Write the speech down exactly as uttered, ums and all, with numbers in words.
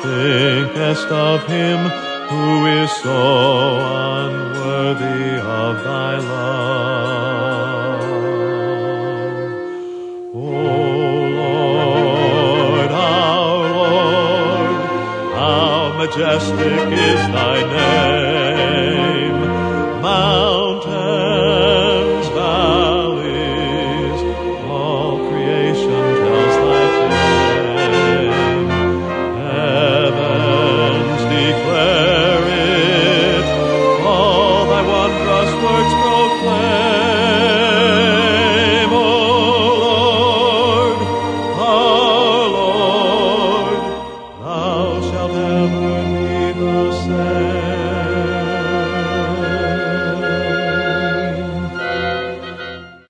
thinkest of him who is so unworthy of thy love. O Lord, our Lord, how majestic is thy name. Mountains, valleys, all creation tells thy fame. Heavens declare it, all thy wondrous works proclaim. O Lord, our Lord, thou shalt ever be the same.